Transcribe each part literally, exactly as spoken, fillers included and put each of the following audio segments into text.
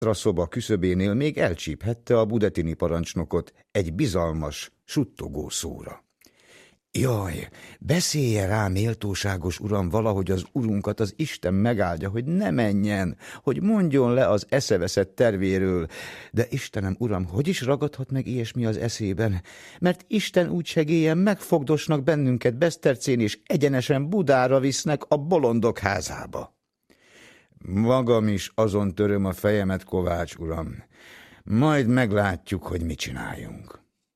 A szoba küszöbénél még elcsíphette a budetini parancsnokot egy bizalmas, suttogó szóra. Jaj, beszélje rá, méltóságos uram, valahogy az urunkat az Isten megáldja, hogy ne menjen, hogy mondjon le az eszeveszett tervéről. De Istenem, uram, hogy is ragadhat meg ilyesmi az eszében? Mert Isten úgy segélyen, megfogdosnak bennünket Besztercén, és egyenesen Budára visznek a bolondok házába. Magam is azon töröm a fejemet, Kovács uram. Majd meglátjuk, hogy mit csináljunk.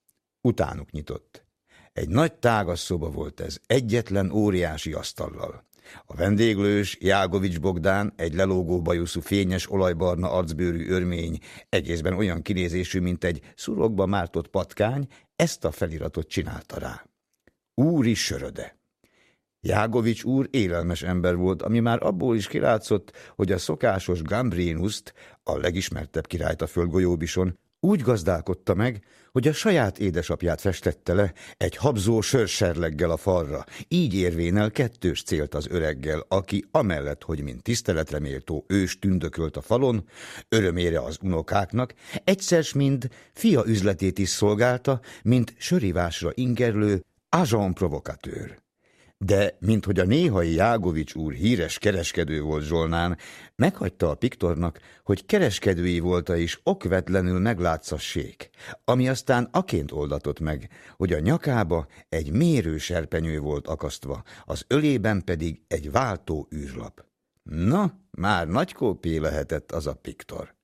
Utánuk nyitott. Egy nagy tágas szoba volt ez, egyetlen óriási asztallal. A vendéglős Jágovics Bogdán, egy lelógó bajuszú, fényes, olajbarna arcbőrű örmény, egészben olyan kinézésű, mint egy szurokba mártott patkány, ezt a feliratot csinálta rá. Úri Söröde. Jágovics úr élelmes ember volt, ami már abból is kilátszott, hogy a szokásos Gambrinuszt, a legismertebb királyt a földgolyóbison, úgy gazdálkodta meg, hogy a saját édesapját festette le egy habzó sörserleggel a falra, így érvénel kettős célt az öreggel, aki amellett, hogy mint tiszteletre méltó ős tündökölt a falon, örömére az unokáknak, egyszer s mind fia üzletét is szolgálta, mint sörivásra ingerlő agent provocateur. De, minthogy a néhai Jágovics úr híres kereskedő volt Zsolnán, meghagyta a piktornak, hogy kereskedői volta is okvetlenül meglátszassék, ami aztán aként oldatott meg, hogy a nyakába egy mérőserpenyő volt akasztva, az ölében pedig egy váltó űrlap. Na, már nagy kópé lehetett az a piktor.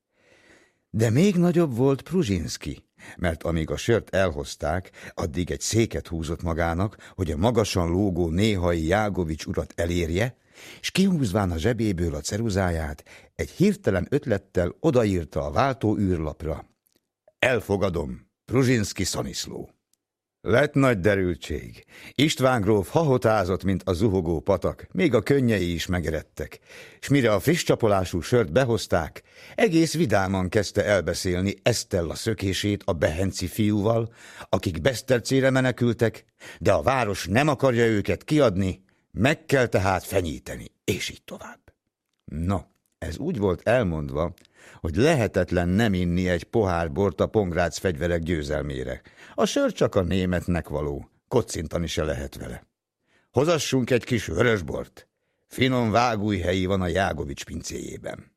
De még nagyobb volt Pruzsinszky, mert amíg a sört elhozták, addig egy széket húzott magának, hogy a magasan lógó néhai Jágovics urat elérje, s kihúzván a zsebéből a ceruzáját, egy hirtelen ötlettel odaírta a váltó űrlapra. Elfogadom, Pruzsinszky Szaniszló. Lett nagy derültség. István gróf hahotázott, mint a zuhogó patak, még a könnyei is megeredtek, s mire a friss csapolású sört behozták, egész vidáman kezdte elbeszélni Esztella szökését a behenci fiúval, akik Besztercére menekültek, de a város nem akarja őket kiadni, meg kell tehát fenyíteni, és így tovább. No, ez úgy volt elmondva, hogy lehetetlen nem inni egy pohár bort a Pongrác fegyverek győzelmére. A sör csak a németnek való, kocintani se lehet vele. Hozassunk egy kis vörösbort. Finom vágújhelyi van a Jágovics pincéjében.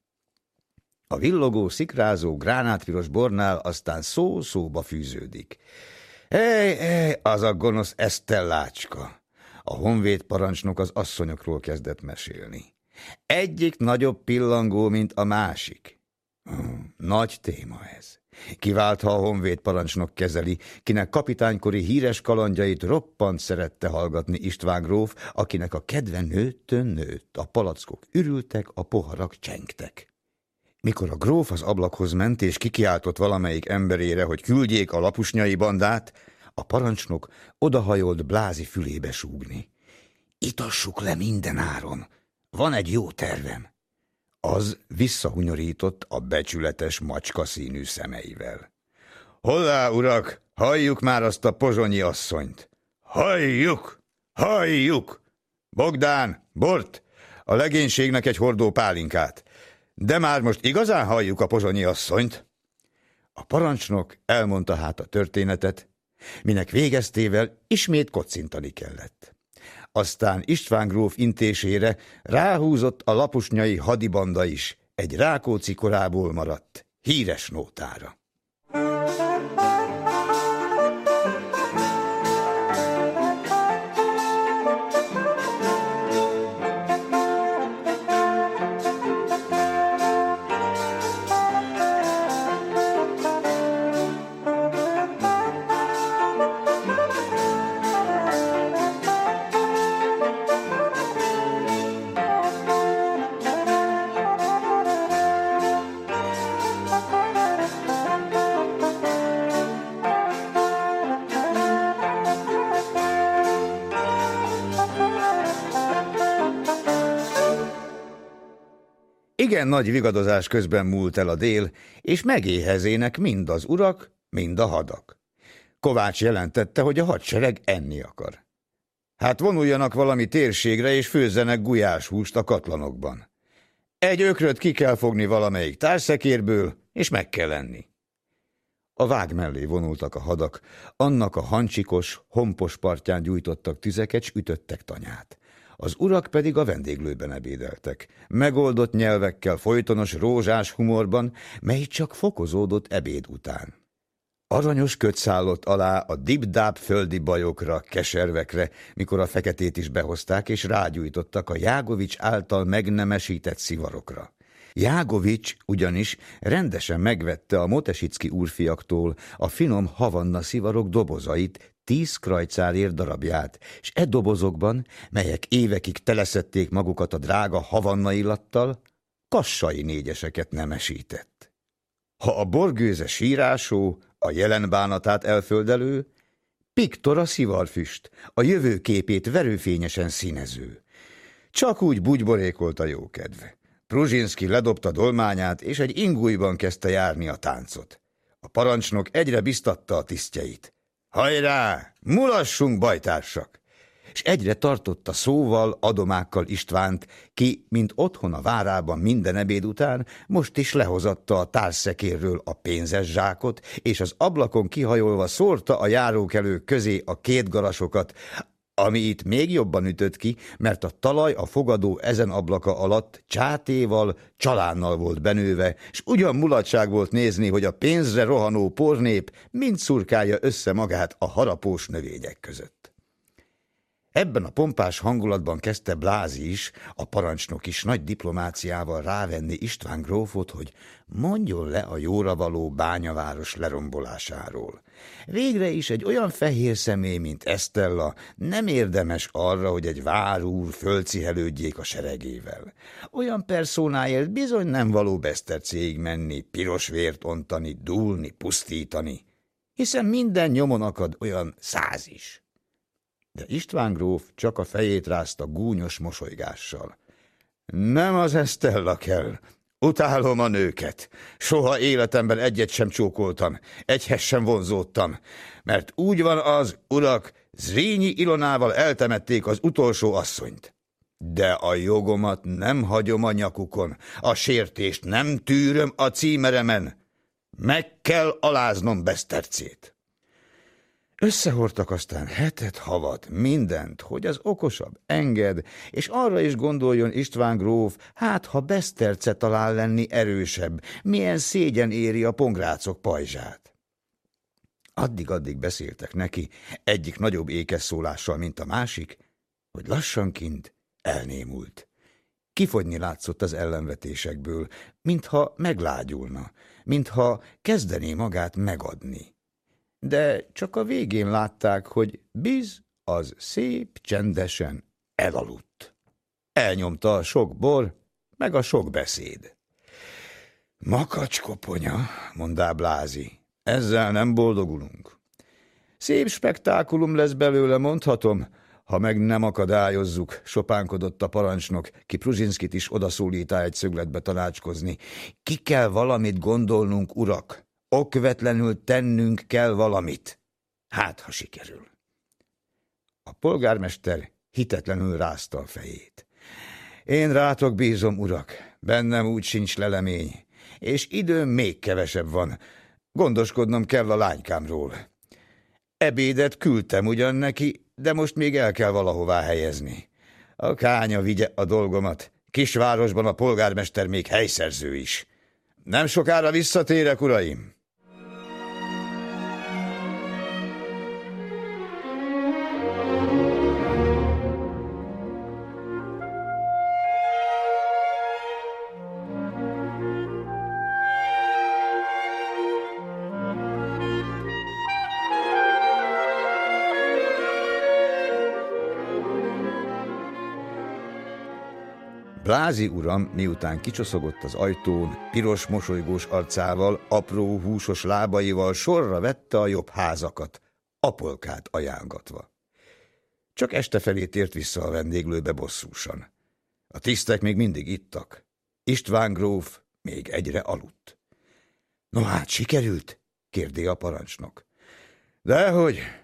A villogó, szikrázó, gránátpiros bornál aztán szó-szóba fűződik. Ej, ej, az a gonosz Esztellácska. A honvéd parancsnok az asszonyokról kezdett mesélni. Egyik nagyobb pillangó, mint a másik. Hmm, nagy téma ez. Kivált, ha a honvéd parancsnok kezeli, kinek kapitánykori híres kalandjait roppant szerette hallgatni István gróf, akinek a kedve nőttön nőtt, a palackok ürültek, a poharak csengtek. Mikor a gróf az ablakhoz ment és kikiáltott valamelyik emberére, hogy küldjék a lapusnyai bandát, a parancsnok odahajolt Blázi fülébe súgni. Itassuk le minden áron, van egy jó tervem. Az visszahunyorított a becsületes macska színű szemeivel. Hollá, urak, halljuk már azt a pozsonyi asszonyt. Halljuk, halljuk! Bogdán, bort, a legénységnek egy hordó pálinkát. De már most igazán halljuk a pozsonyi asszonyt? A parancsnok elmondta hát a történetet, minek végeztével ismét kocintani kellett. Aztán István gróf intésére ráhúzott a lapusnyai hadibanda is, egy Rákóczi korából maradt, híres nótára. Igen nagy vigadozás közben múlt el a dél, és megéhezének mind az urak, mind a hadak. Kovács jelentette, hogy a hadsereg enni akar. Hát vonuljanak valami térségre, és főzzenek gulyáshúst a katlanokban. Egy ökröt ki kell fogni valamelyik társzekérből, és meg kell enni. A vág mellé vonultak a hadak, annak a hancsikos, hompos partján gyújtottak tüzeket, s ütöttek tanyát. Az urak pedig a vendéglőben ebédeltek, megoldott nyelvekkel, folytonos rózsás humorban, mely csak fokozódott ebéd után. Aranyos köt szállott alá a dib-dáb földi bajokra, keservekre, mikor a feketét is behozták, és rágyújtottak a Jágovics által megnemesített szivarokra. Jágovics ugyanis rendesen megvette a Motesicki úrfiaktól a finom havanna szivarok dobozait, tíz krajcárért darabját, s e dobozokban, melyek évekig teleszették magukat a drága havanna illattal, kassai négyeseket nemesített. Ha a borgőze sírásó, a jelen bánatát elföldelő, Piktor a szivarfüst, a jövőképét verőfényesen színező. Csak úgy bugyborékolt a jókedv. Pruzsinszky ledobta dolmányát, és egy ingújban kezdte járni a táncot. A parancsnok egyre biztatta a tisztjeit. Hajrá, mulassunk, bajtársak! És egyre tartotta szóval, adomákkal Istvánt, ki, mint otthon a várában minden ebéd után, most is lehozatta a társszekérről a pénzes zsákot, és az ablakon kihajolva szórta a járókelők közé a két garasokat, ami itt még jobban ütött ki, mert a talaj a fogadó ezen ablaka alatt csátéval, csalánnal volt benőve, s ugyan mulatság volt nézni, hogy a pénzre rohanó pornép mind szurkálja össze magát a harapós növények között. Ebben a pompás hangulatban kezdte Blázi is, a parancsnok is nagy diplomáciával rávenni István grófot, hogy mondjon le a jóravaló bányaváros lerombolásáról. Végre is egy olyan fehér személy, mint Esztella, nem érdemes arra, hogy egy várúr fölcihelődjék a seregével. Olyan perszónáért bizony nem való besztercéig menni, piros vért ontani, dúlni, pusztítani, hiszen minden nyomon akad olyan száz is. De István gróf csak a fejét rázta gúnyos mosolygással. Nem az Esztella kell. Utálom a nőket. Soha életemben egyet sem csókoltam, egyhez sem vonzódtam, mert úgy van az, urak, Zrínyi Ilonával eltemették az utolsó asszonyt. De a jogomat nem hagyom a nyakukon, a sértést nem tűröm a címeremen. Meg kell aláznom besztercét. Összehordtak aztán hetet, havat, mindent, hogy az okosabb enged, és arra is gondoljon István gróf, hát ha beszterce talál lenni erősebb, milyen szégyen éri a pongrácok pajzsát. Addig-addig beszéltek neki, egyik nagyobb ékeszólással, mint a másik, hogy lassanként elnémult. Kifogyni látszott az ellenvetésekből, mintha meglágyulna, mintha kezdené magát megadni. De csak a végén látták, hogy biz az szép csendesen elaludt. Elnyomta a sok bor, meg a sok beszéd. Makacskoponya, mondá Blázi, ezzel nem boldogulunk. Szép spektákulum lesz belőle, mondhatom, ha meg nem akadályozzuk, sopánkodott a parancsnok, ki Pruzsinszkit is odaszólítá egy szögletbe tanácskozni. Ki kell valamit gondolnunk, urak. Okvetlenül tennünk kell valamit. Hát, ha sikerül. A polgármester hitetlenül rázta a fejét. Én rátok bízom, urak, bennem úgy sincs lelemény, és időm még kevesebb van. Gondoskodnom kell a lánykámról. Ebédet küldtem ugyan neki, de most még el kell valahová helyezni. A kánya vigye a dolgomat. Kisvárosban a polgármester még helyszerző is. Nem sokára visszatérek, uraim! Blázi uram, miután kicsoszogott az ajtón, piros mosolygós arcával, apró húsos lábaival sorra vette a jobb házakat, apolkát ajángatva. Csak este felé tért vissza a vendéglőbe bosszúsan. A tisztek még mindig ittak. István gróf még egyre aludt. No hát, sikerült? kérdé a parancsnok. Dehogy,